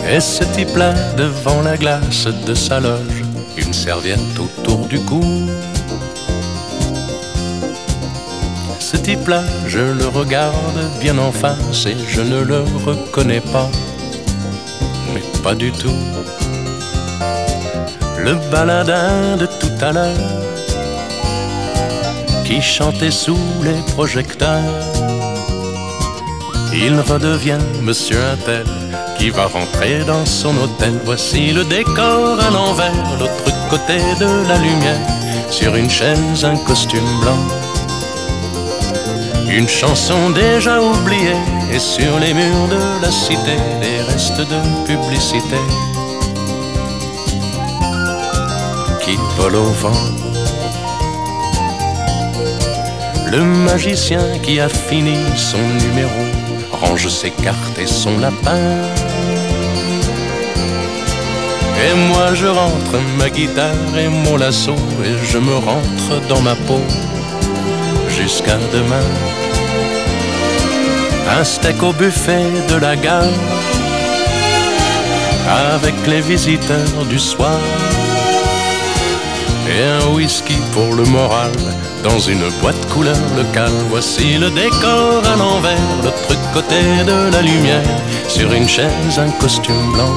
Et ce type-là, devant la glace de sa loge, une serviette autour du cou. Ce type-là, je le regarde bien en face et je ne le reconnais pas, mais pas du tout. Le baladin de tout à l'heure, qui chantait sous les projecteurs, il redevient Monsieur Untel, qui va rentrer dans son hôtel. Voici le décor à l'envers, l'autre côté de la lumière, sur une chaise, un costume blanc. Une chanson déjà oubliée, et sur les murs de la cité, des restes de publicité qui volent au vent. Le magicien qui a fini son numéro range ses cartes et son lapin. Et moi je rentre ma guitare et mon lasso, et je me rentre dans ma peau jusqu'à demain. Un steak au buffet de la gare, avec les visiteurs du soir, et un whisky pour le moral, dans une boîte couleur locale. Voici le décor à l'envers, l'autre côté de la lumière, sur une chaise, un costume blanc.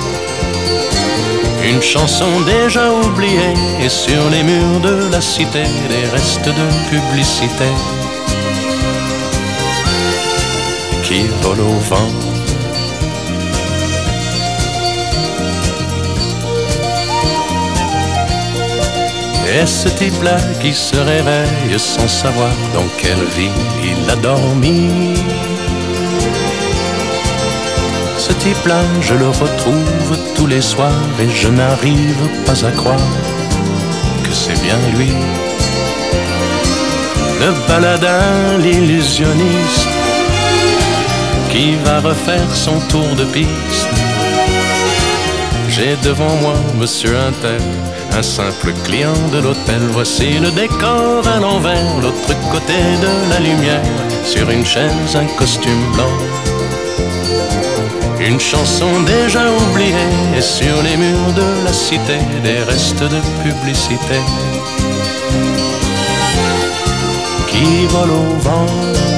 Une chanson déjà oubliée, et sur les murs de la cité, des restes de publicité qui volent au vent. Et ce type-là qui se réveille sans savoir dans quelle vie il a dormi. Ce type-là, je le retrouve tous les soirs et je n'arrive pas à croire que c'est bien lui. Le baladin, l'illusionniste, qui va refaire son tour de piste. J'ai devant moi Monsieur Untel, un simple client de l'hôtel. Voici le décor à l'envers, l'autre côté de la lumière, sur une chaise, un costume blanc. Une chanson déjà oubliée, et sur les murs de la cité, des restes de publicité qui volent au vent.